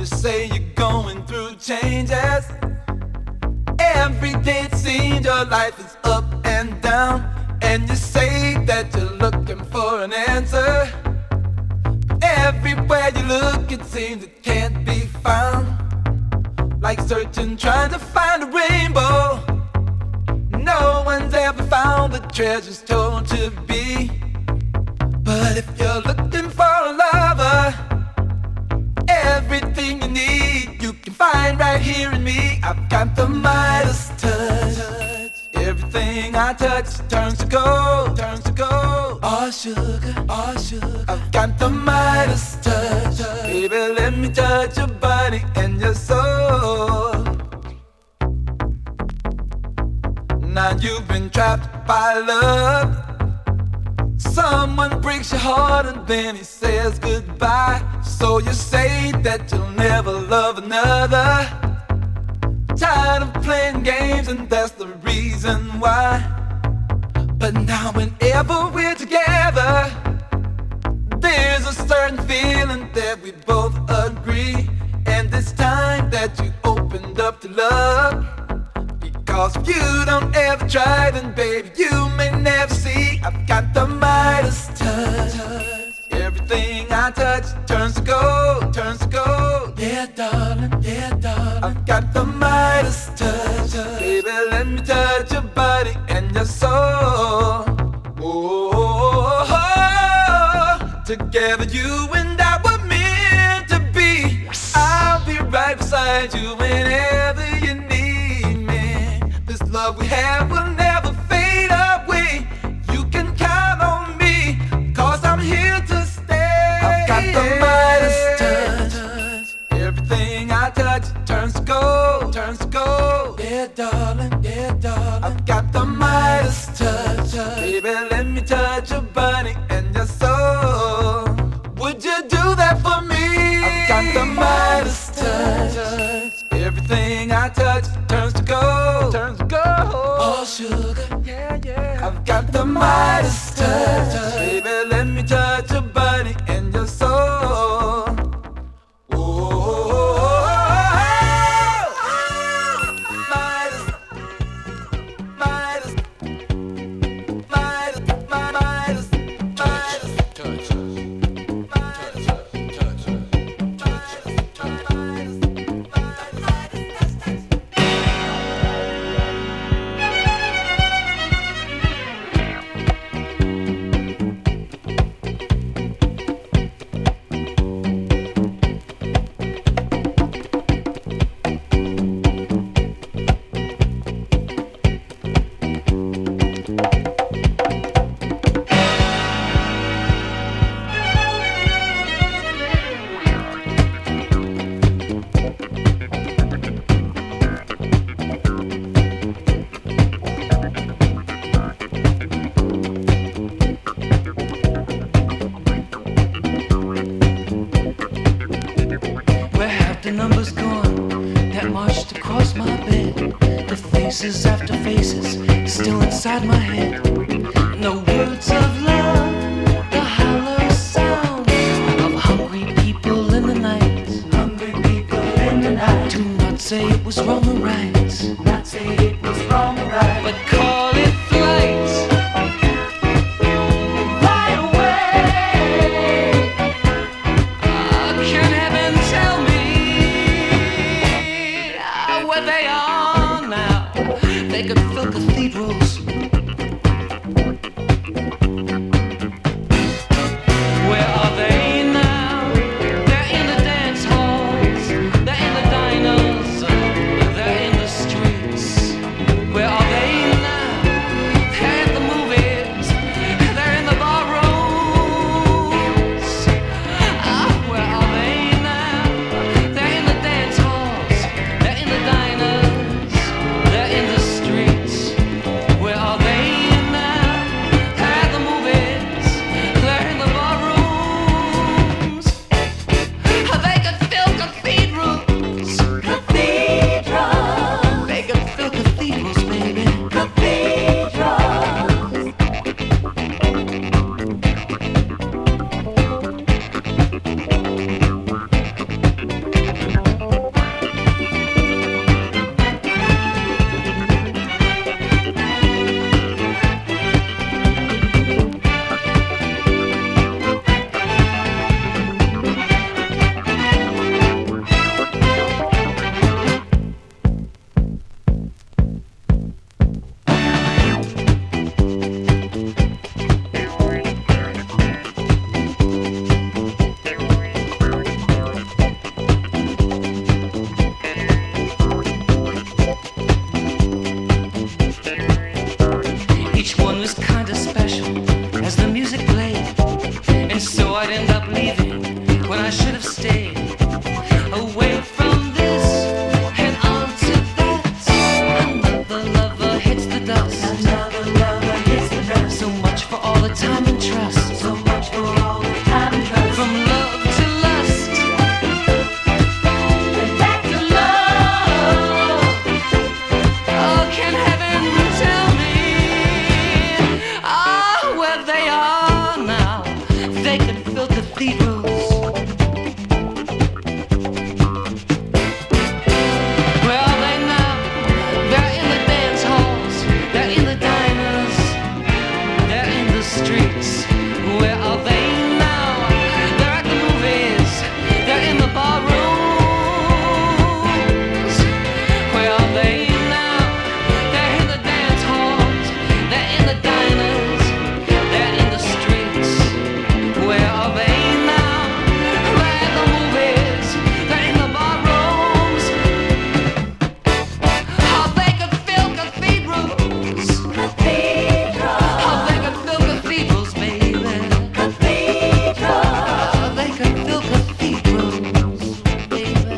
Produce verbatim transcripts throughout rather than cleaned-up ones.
say you're going through changes. Every day it seems your life is up and down, and you say that you're looking for an answer. Everywhere you look it seems it can't be found. Like searching, trying to find a rainbow. No one's ever found the treasures told to be. But if you're looking for a lover, everything you need you can find right here in me. I've got the Midas touch. Everything I touch turns to gold, turns to gold. Oh sugar, oh sugar. I've got the Midas touch. Baby, let me touch your body and your soul. Now you've been trapped by love. Someone breaks your heart and then he says goodbye. So you say that you'll never love another. Tired of playing games and that's the reason why. But now whenever we're together, there's a certain feeling that we both agree. And it's time that you opened up to love. Cause if you don't ever try, then baby you may never see. I've got the Midas touch. Everything I touch turns to gold, turns to gold. Yeah darling, yeah darling. I've got the Midas touch. Baby let me touch your body and your soul. Oh, together you and I were meant to be. I'll be right beside you whenever you need. Love we have will never fade away. You can count on me, cause I'm here to stay. I've got the Midas touch. Everything I touch turns to gold, turns to gold. Yeah darling, yeah darling. I've got the Midas touch. Baby let me touch your body and your soul. Would you do that for me? I've got the Midas touch. Everything I touch turns to gold, turns to gold. Oh sugar, yeah, yeah. I've got the Midas touch. Baby, let me touch your body and your soul. Oh, Midas, Midas, Midas, Midas, Midas, touch, Midas, touch, faces after faces still inside my head. No words of love, the hollow sound of hungry people in the night. Hungry people in the night. Do not say it was wrong or right. Not say it was wrong or right. But call it flight. Right away. Oh, can heaven tell me uh, where they are now? They could fill cathedrals time and trust. So much for all the time and trust. From love to lust. And back to love. Oh, can heaven tell me ah, where they are now? They can fill cathedrals. Where are they now? They're in the dance halls. They're in the diners. They're in the streets. Where are they now? They're at the movies. They're in the bar rooms. Where are they now? They're in the dance halls. They're in the diners. They're in the streets. Where are they now? They're at the movies. They're in the bar rooms. How they could fill cathedrals. Cathedral, How they could fill cathedrals, baby. cathedral. How they could fill cathedrals, baby.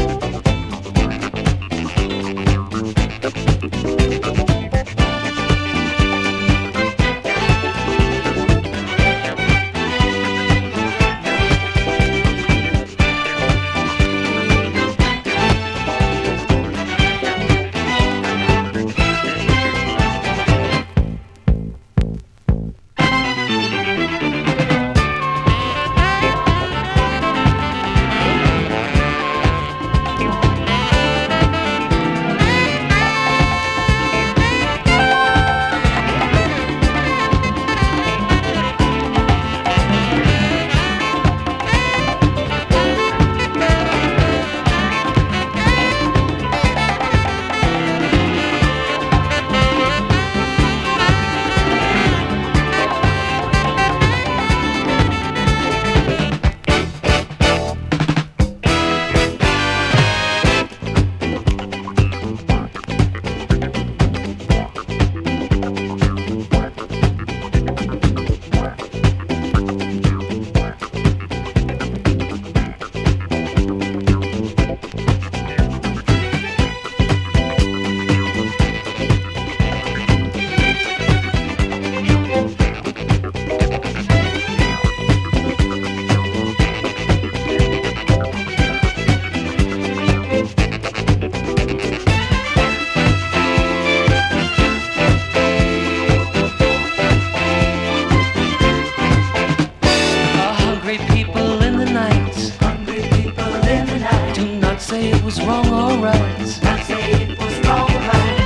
Oh, hungry people in the night. Hungry people in the night. Do not say it was wrong or right. Not say it was wrong or right.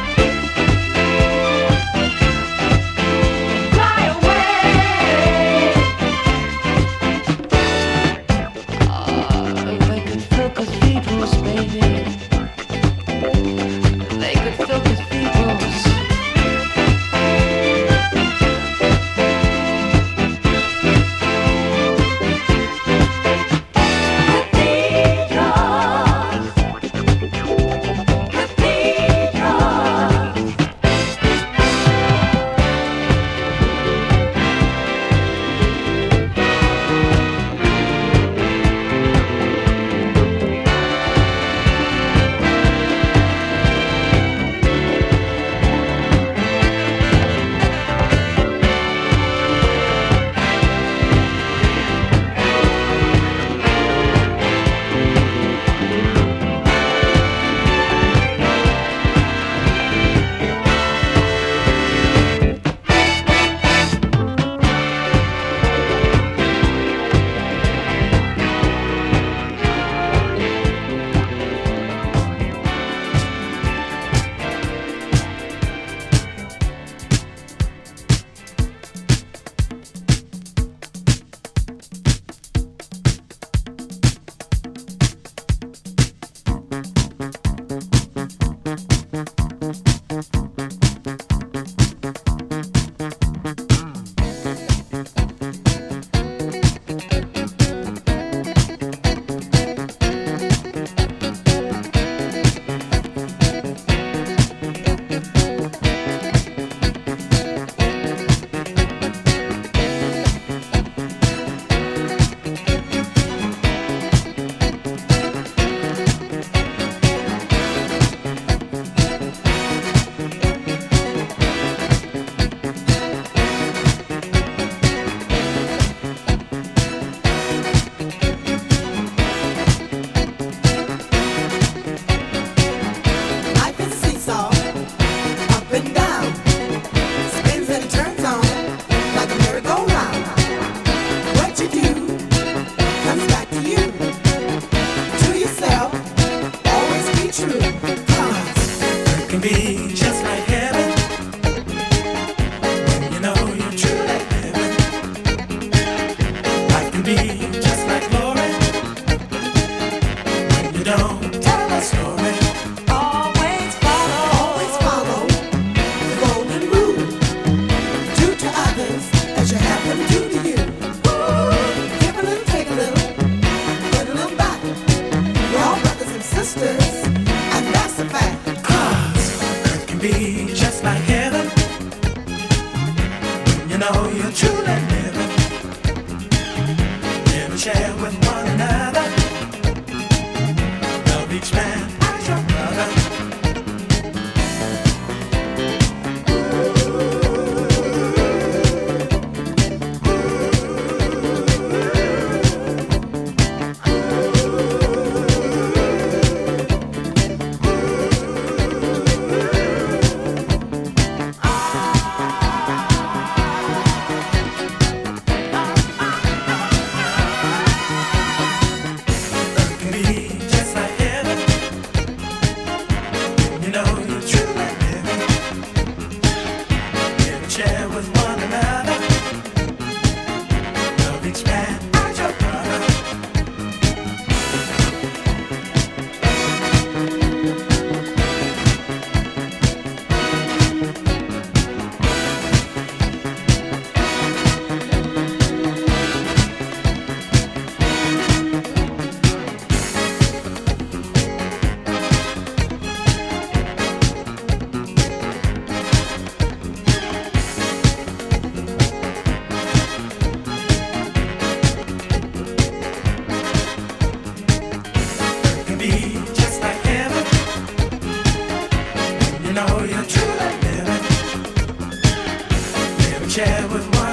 Fly away. Ah, they could fill cathedrals, baby. They could fill cathedrals. Cathedrals.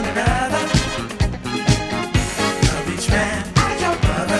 another. Love each man as your brother.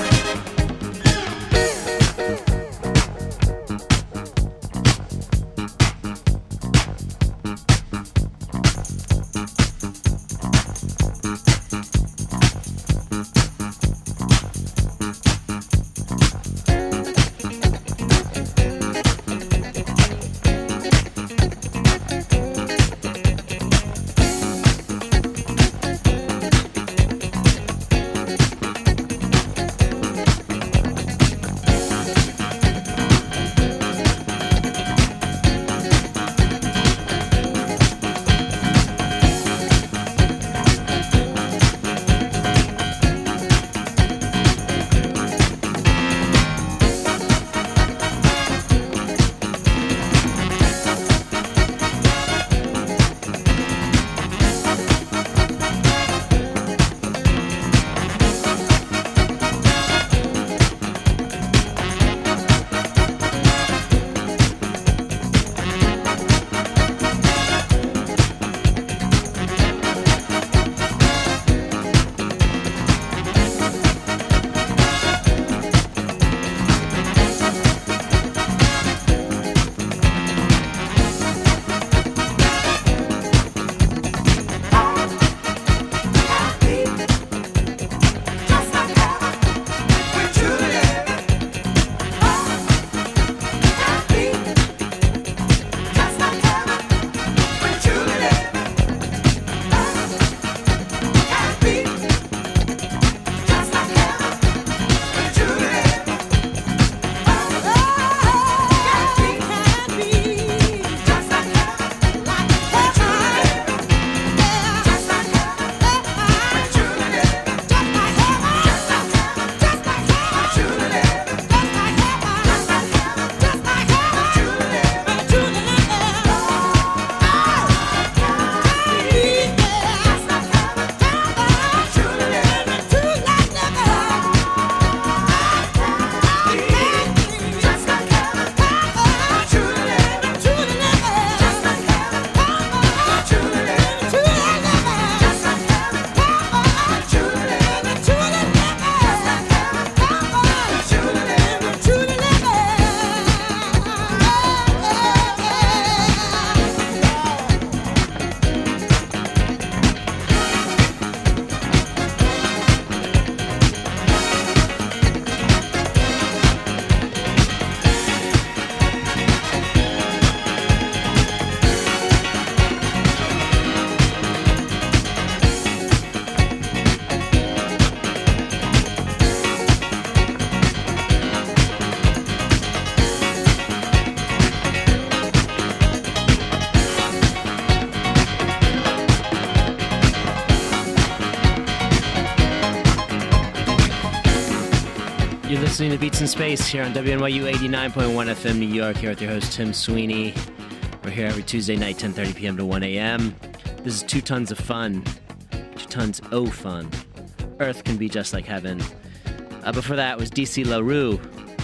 You're listening to Beats in Space here on W N Y U eighty-nine point one F M New York, here with your host Tim Sweeney. We're here every Tuesday night, ten thirty p.m. to one a.m. This is Two Tons of Fun. Two Tons O Fun. Earth Can Be Just Like Heaven. Uh, before that was D C LaRue,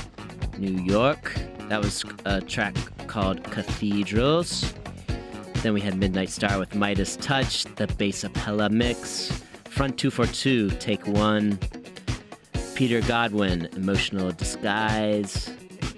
New York. That was a track called Cathedrals. Then we had Midnight Star with Midas Touch, the bass appella mix. Front two forty-two, Take One. Peter Godwin, Emotional Disguise.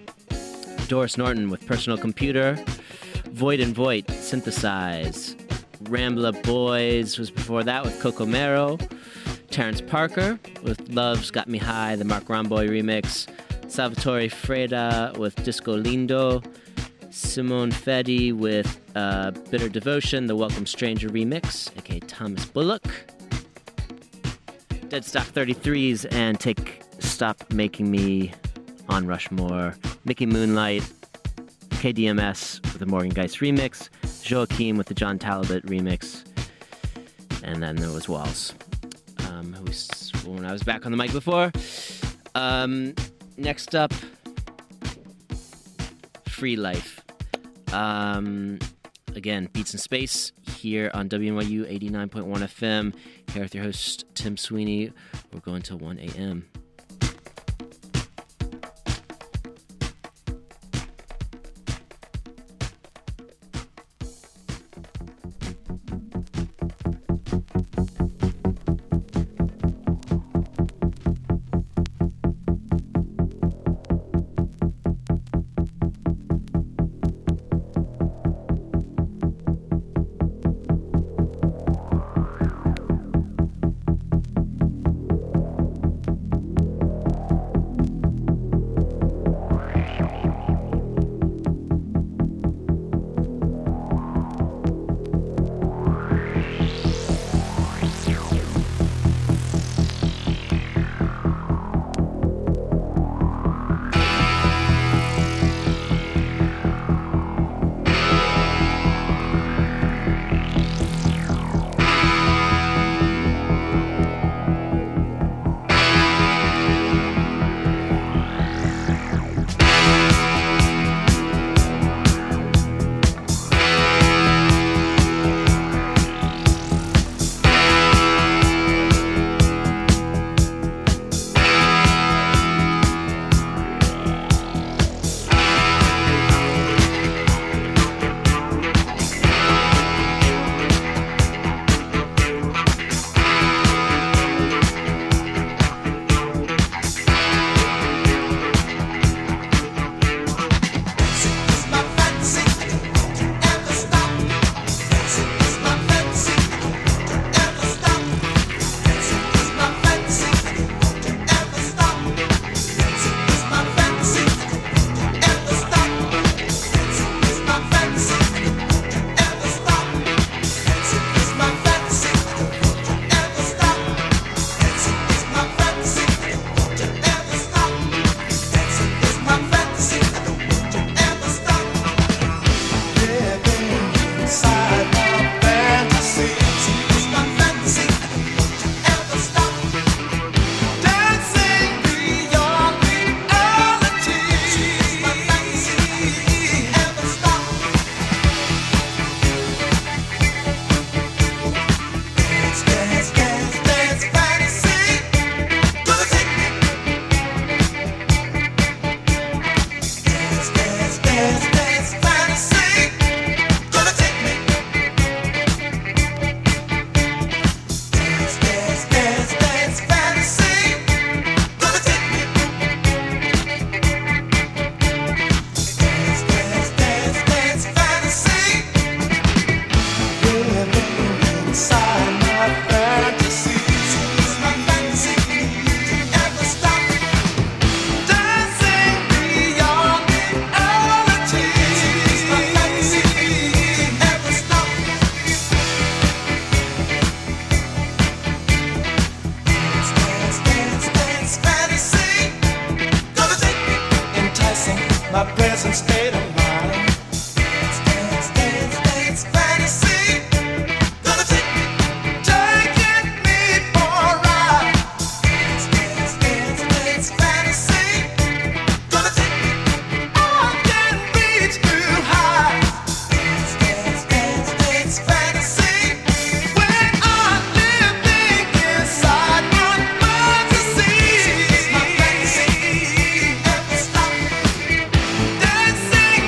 Doris Norton with Personal Computer. Void and Void, Synthesize. Rambla Boys was before that with Coco Mero. Terrence Parker with Love's Got Me High, the Mark Romboy remix. Salvatore Freda with Disco Lindo. Simone Fedi with uh, Bitter Devotion, the Welcome Stranger remix, aka Thomas Bullock. Deadstock thirty-threes and Take Stop Making Me on Rushmore. Mickey Moonlight, K D M S with the Morgan Geist remix. Joaquin with the John Talbot remix. And then there was Walls, um, who was when I was back on the mic before. Um, next up, Free Life. Um, again, Beats in Space here on W N Y U eighty-nine point one F M. Here with your host, Tim Sweeney. We're going till one a.m. Dancing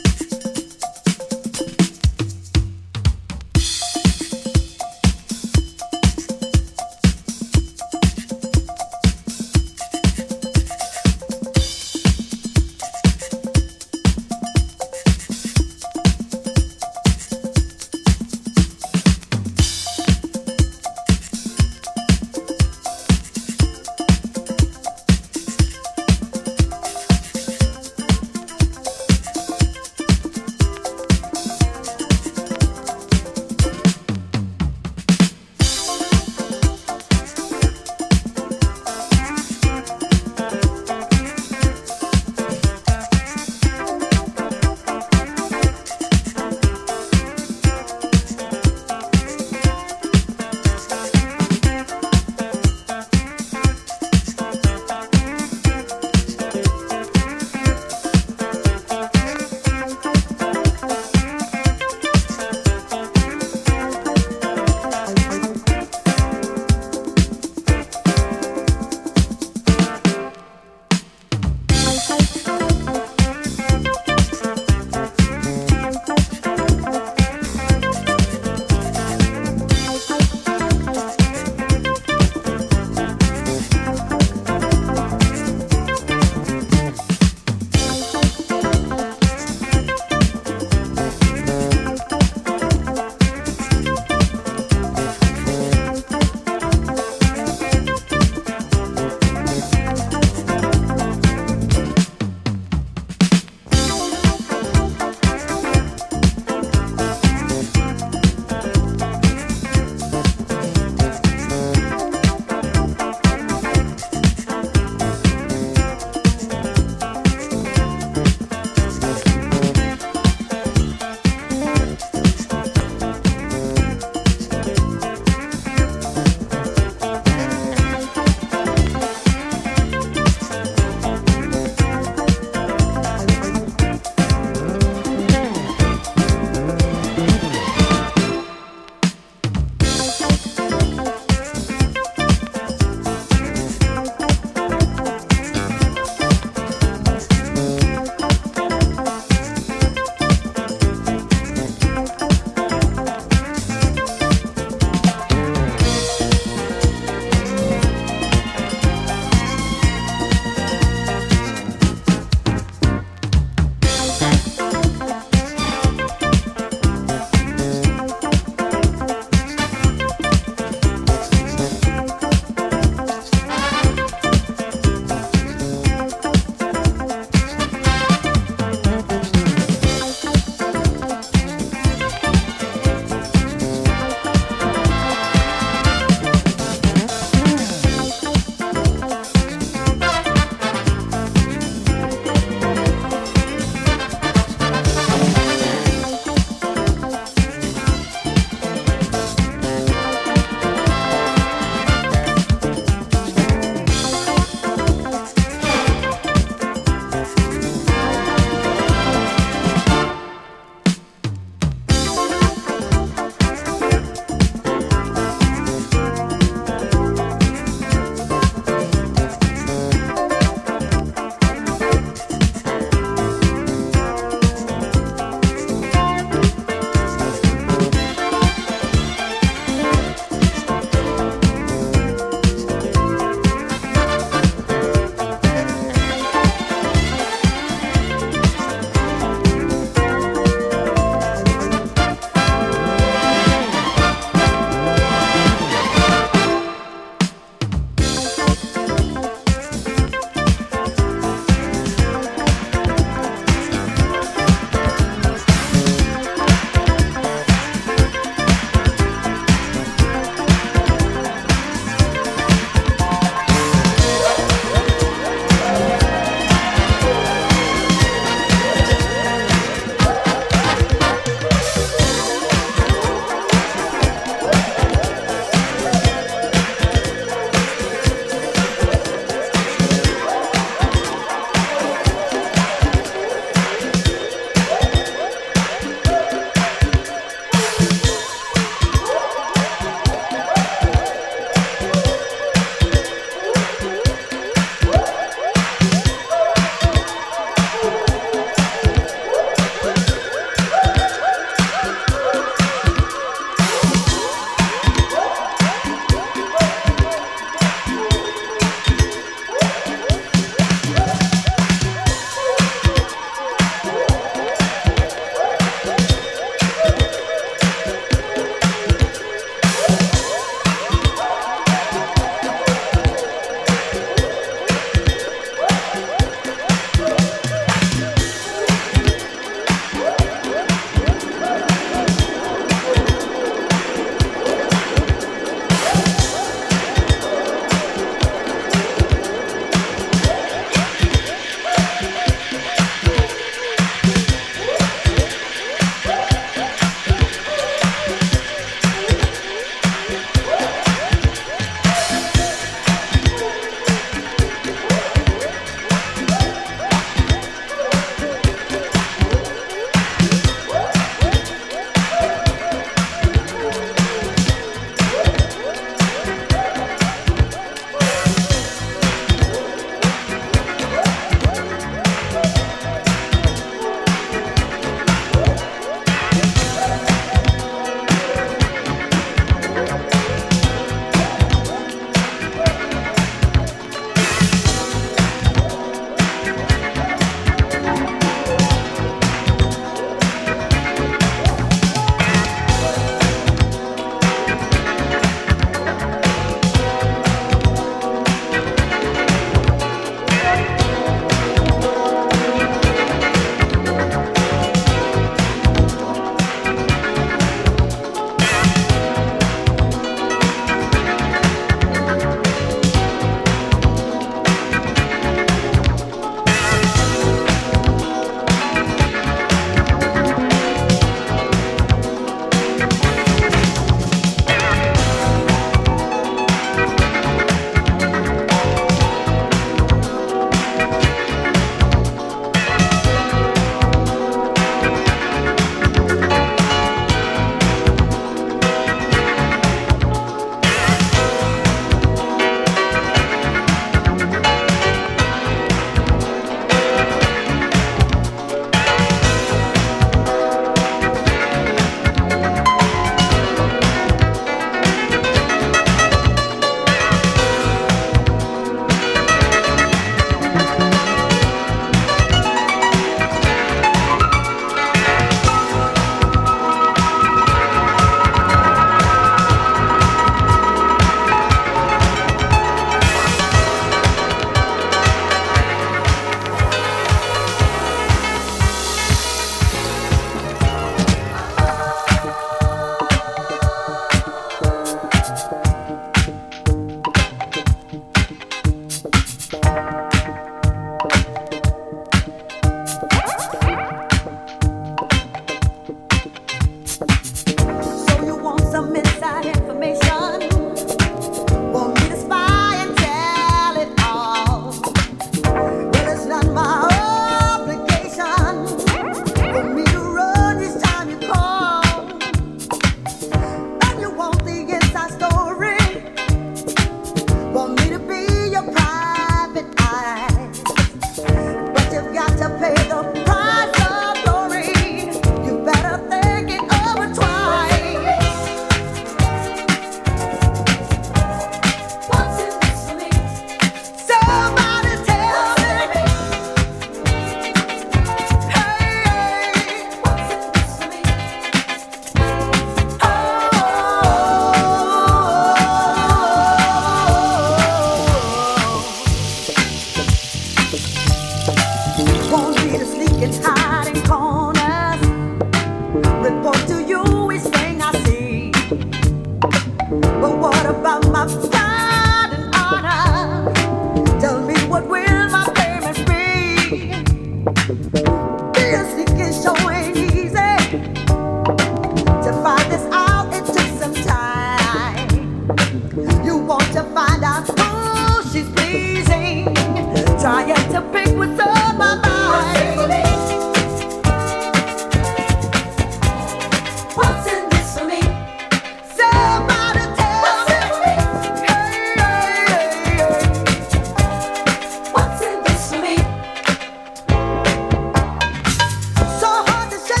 What's in this for me? So hard to shake.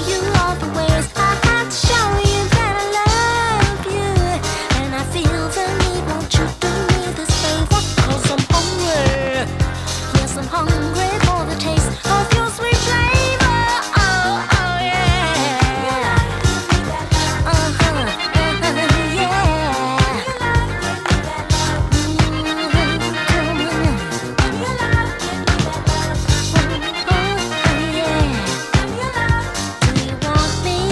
Do you want me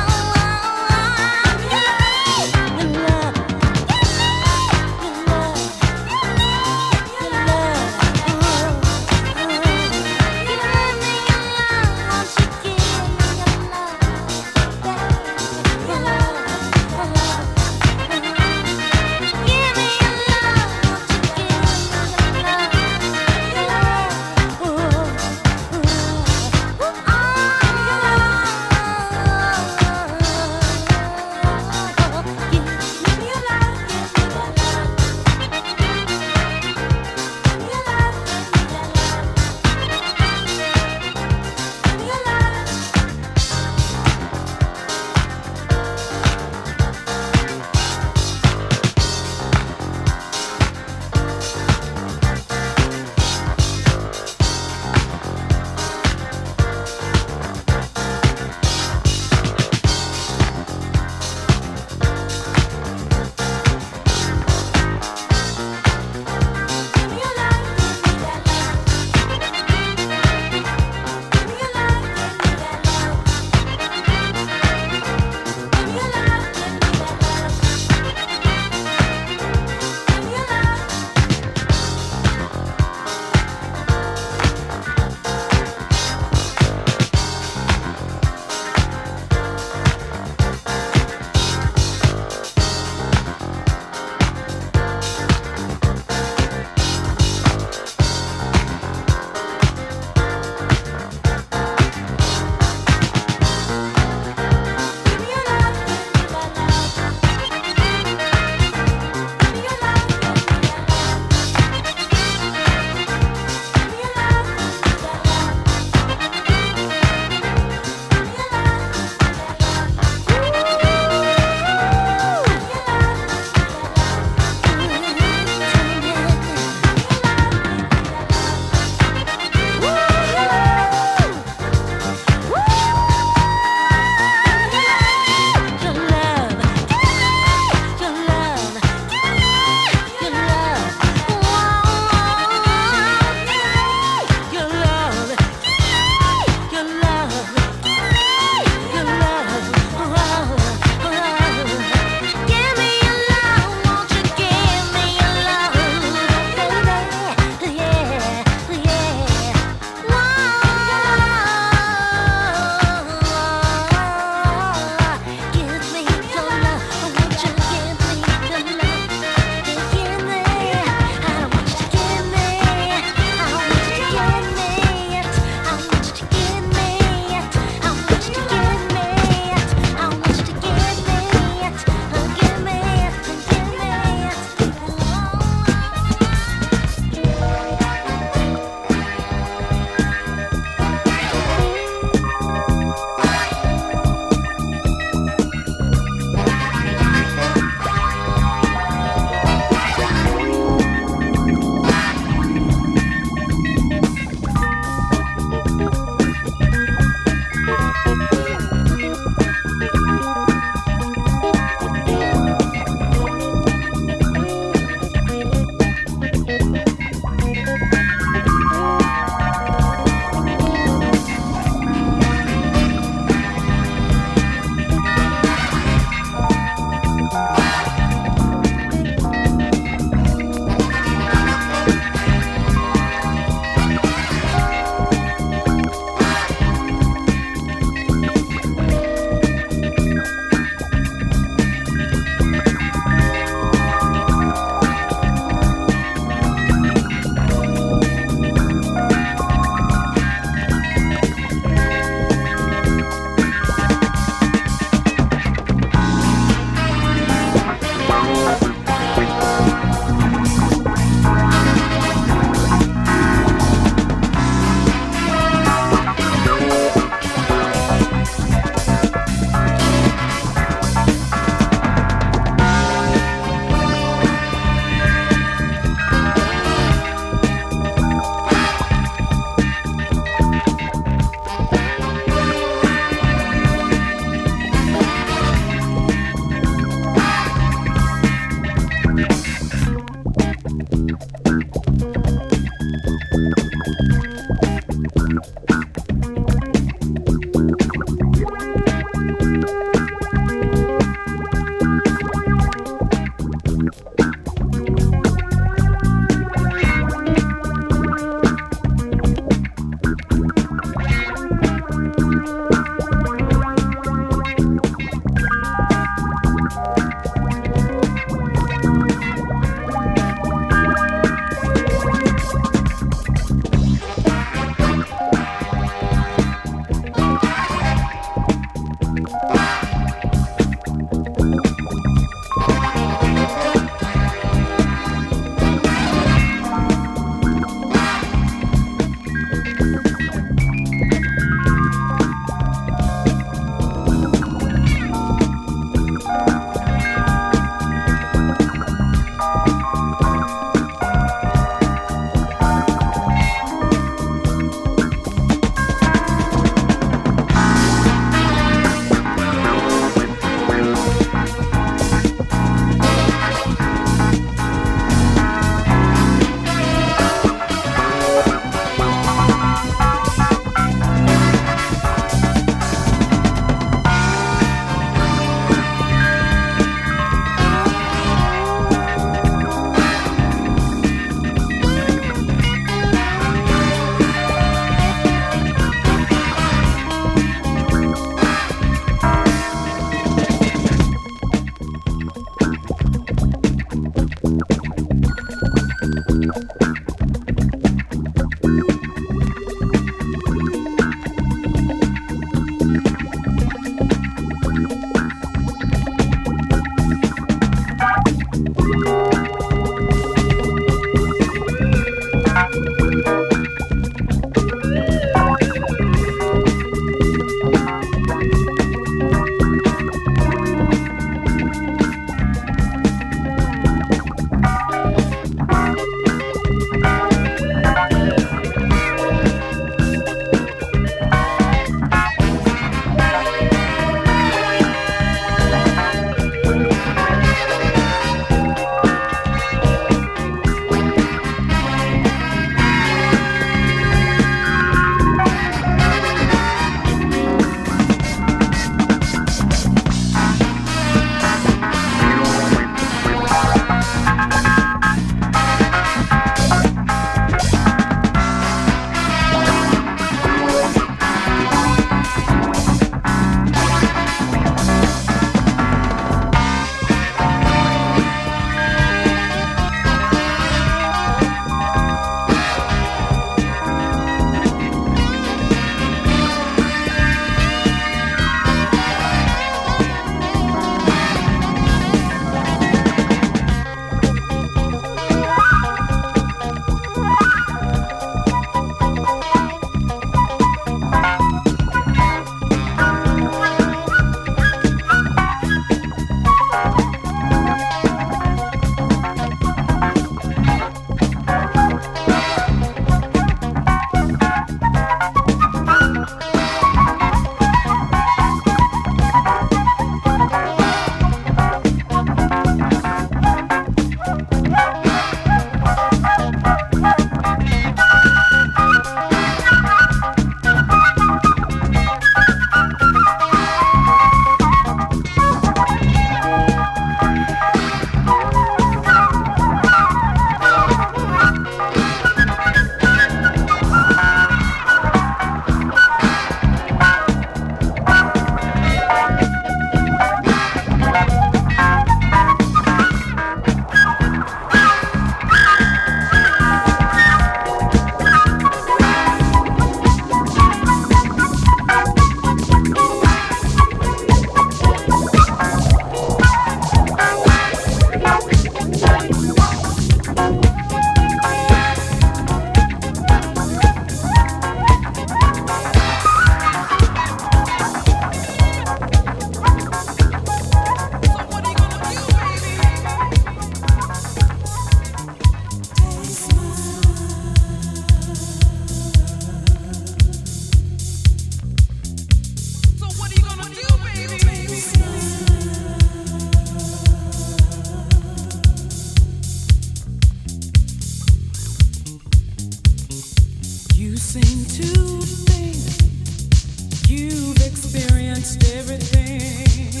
seem to think you've experienced everything,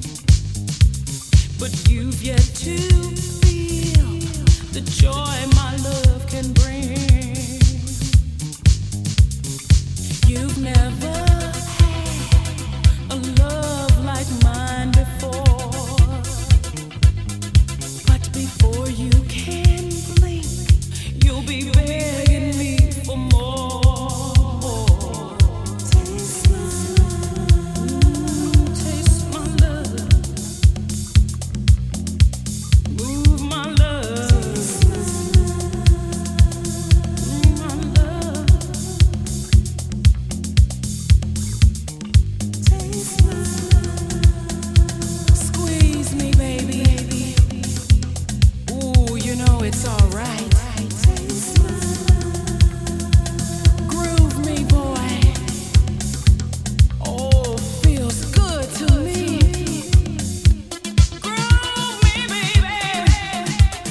but you've yet to feel the joy my love can bring. You've never had a love like mine before, but before you can blink, you'll be begging me for more. Taste my love, taste my love, move my love, taste my love, taste my love, squeeze me, baby. Ooh, you know it's alright. Groove me, boy. Oh, feels good to me. Groove me, baby.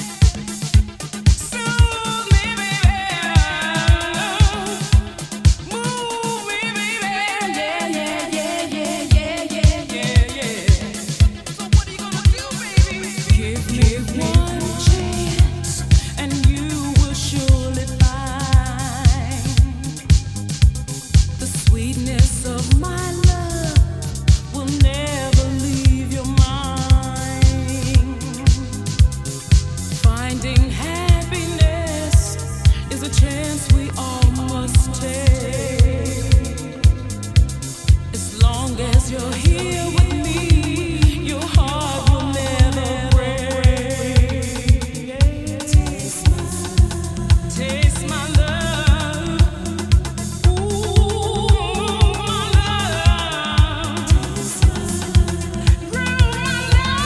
Soothe me, baby. Move me, baby. Yeah, yeah, yeah, yeah, yeah, yeah, yeah, yeah. So what are you gonna do, baby? Give me one chance, and you will surely find the sweetness of my love will never leave your mind. Finding happiness is a chance we all must take. As long as you're here with me, your heart will never break. Taste my love, taste my love. Ooh, my love. Taste my love, groove my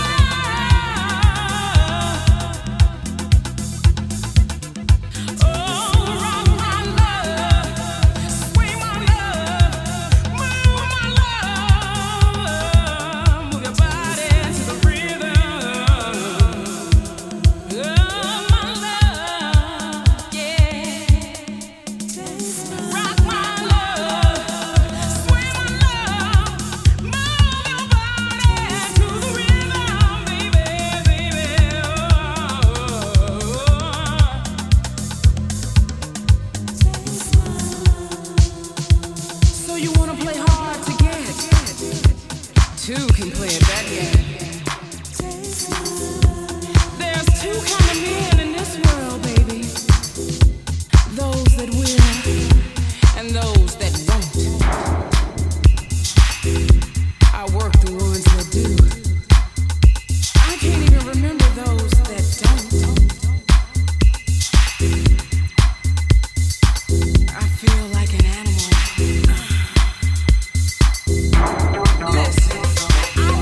love. Oh, rock my love, swing my love, move my love, move your body to the rhythm. Oh, my love, yeah. Rock my love, swing my love, move your body to the rhythm, baby, baby. So you wanna play hard to get? Two can play it that game. There's two kind of men in this world, baby. Those that will and those that won't. I work the ones that do. I can't even remember those that don't. I feel like an animal. Listen, I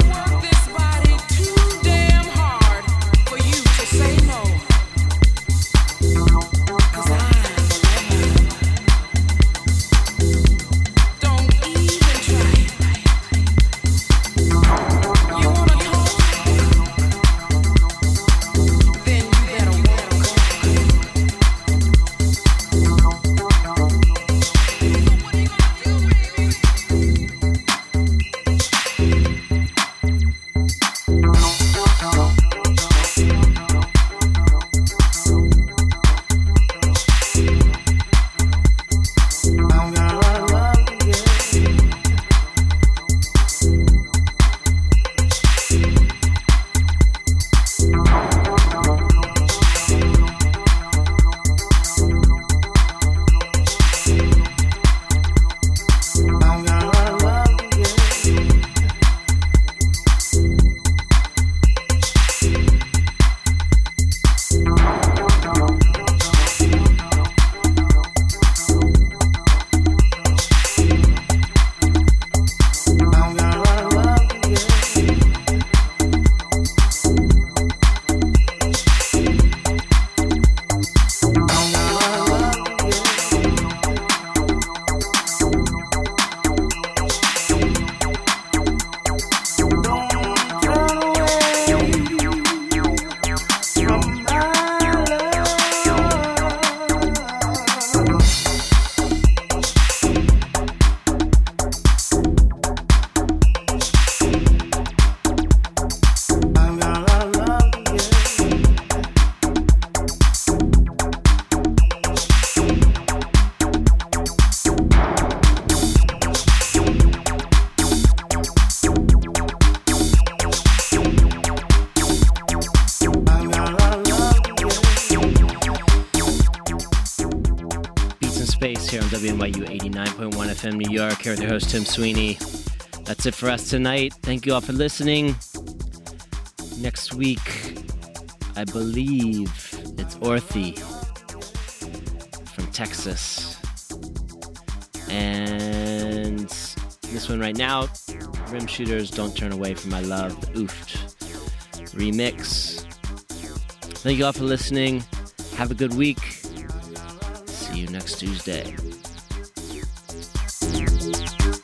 Space here on W N Y U eighty-nine point one F M New York, here with your host Tim Sweeney. That's it for us tonight. Thank you all for listening. Next week, I believe it's Orthy from Texas. And this one right now, Rim Shooters, Don't Turn Away From My Love, the Oofed remix. Thank you all for listening. Have a good week. See you next Tuesday.